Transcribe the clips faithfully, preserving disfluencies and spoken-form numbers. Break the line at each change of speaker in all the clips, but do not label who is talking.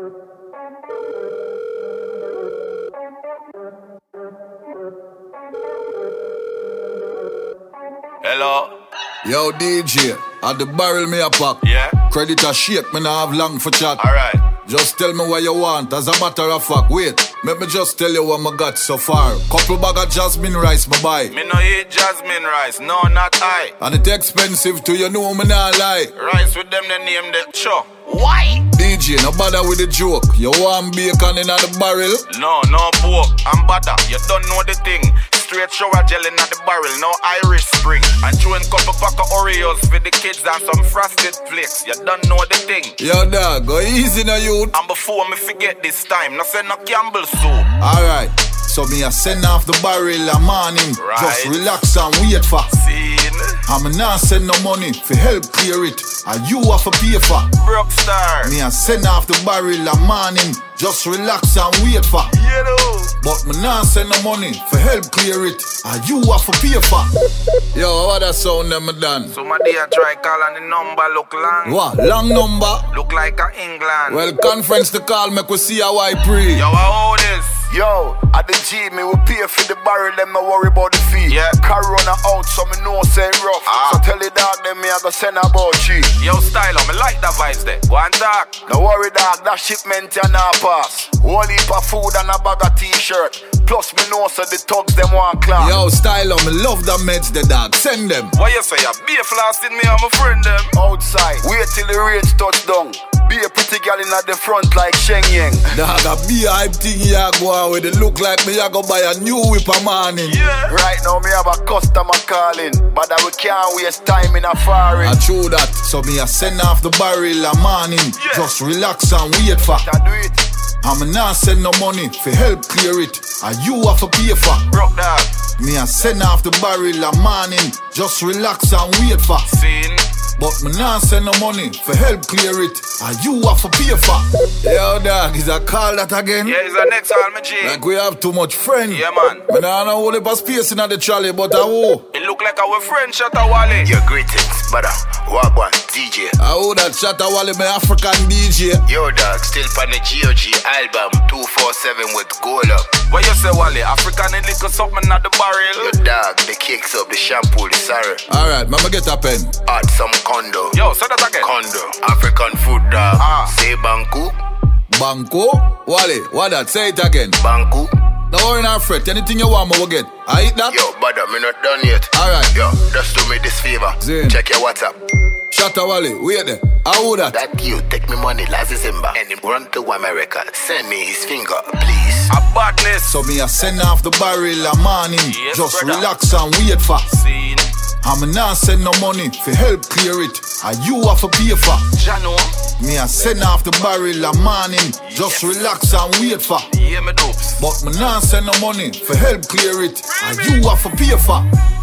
Hello.
Yo, D J, at the barrel me a pop.
Yeah.
Credit a shake, me nah have long for chat.
Alright.
Just tell me what you want, as a matter of fact. Wait, let me just tell you what I got so far. Couple bag of jasmine rice, me buy.
Me no eat jasmine rice, no, not I.
And it expensive too, you know me nah lie.
Rice with them, they name the show. Why?
D J, no bother with the joke. You want bacon in the barrel?
No, no pork and butter. You don't know the thing. Straight shower gel in the barrel, no Irish Spring. And chewing couple pack of Oreos for the kids and some frosted flakes. You don't know the thing.
Yo, dog, go easy now, youth.
And before me forget this time, no say no Campbell soup.
Alright, so me a send off the barrel a morning.
Right.
Just relax and wait for.
Scene.
I'm not send no money for help clear it. And you have to pay for.
Broke star.
Me a send off the barrel a morning. Just relax and wait for.
You know.
But me not send no money for help clear it. And you have to pay for. Yo, what that sound them done?
So my dear try call and the number look long.
What? Long number?
Look like a England.
Well, conference to call, make we see how I pray.
Yo, how old is?
Yo, at the G, me will pay for the barrel, them no worry about the fee.
Yeah.
Corona out, so me know say rough.
Ah.
So tell the dog, them me I go send about cheap.
Yo, style, me like that vibes there. One talk.
No worry dog, that shipment ya not pass. Whole heap of food and a bag of t-shirt. Plus me know so the thugs them want class.
Yo, style, me love the meds, the dog. Send them.
What you say? You be a flasting me and my friend them.
Outside, wait till the range touch down. Be a pretty girl in at the front like Sheng Yang.
Dog, a be a hype thing ya go on with it. Look like me ya go buy a new whip a morning.
Yeah.
Right now me have a customer calling, but I we can't waste time in a foreign.
I true that, so me a send off the barrel a morning.
Yeah.
Just relax and wait for.
I do it.
I'm not send no money for help clear it. And you have to pay for.
Broke that.
Me a send off the barrel a morning. Just relax and wait for.
Scene.
But me not send no money for help clear it. And you have to pay for. Yo, dog, is a call that again?
Yeah, it's the next all my G.
Like we have too much friend.
Yeah, man.
Me nah know only for space in the trolley, but I who?
It look like our friend Shatta Wale.
Your greetings, brother. Wagwan, D J.
I who that Shatta Wale, my African D J.
Yo, dog, still pan the G O G album two forty-seven with gold up.
What you say, Wale? African and liquor something at the barrel.
Yo, dog, the cakes up, the shampoo, the sorry.
Alright, mama get a pen.
Add some condo.
Yo, say that again.
Condo. African food, dog.
Ah.
Say banku.
Banco? Wale, what that? Say it again.
Banku.
Don't worry, not fret. Anything you want, me will get. I eat that?
Yo, brother, me not done yet.
Alright.
Yo, just do me this favor.
Zin.
Check your WhatsApp.
Shatta Wale, wait there. I who that?
That you take me money last December and him run to America. Send me his finger, please.
A badness.
So me a send off the barrel a morning.
Yes,
Just
brother.
relax and wait for.
Scene.
I'm not send no money for help clear it. And you have to pay for.
Jano.
Me a send off the barrel a morning. Just relax and wait for.
Yeah, me dopes.
But me not send no money for help clear it. And you have to pay for.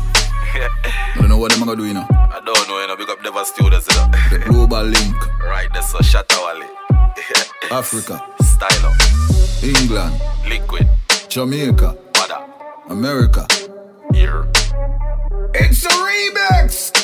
I don't know what I'm gonna do, you know.
I don't know, you know, big up Never Studios, you know.
The global link.
Right, that's a Shatta Wale.
Africa,
Style up.
England,
Liquid.
Jamaica,
Wada.
America.
Here.
It's a remix.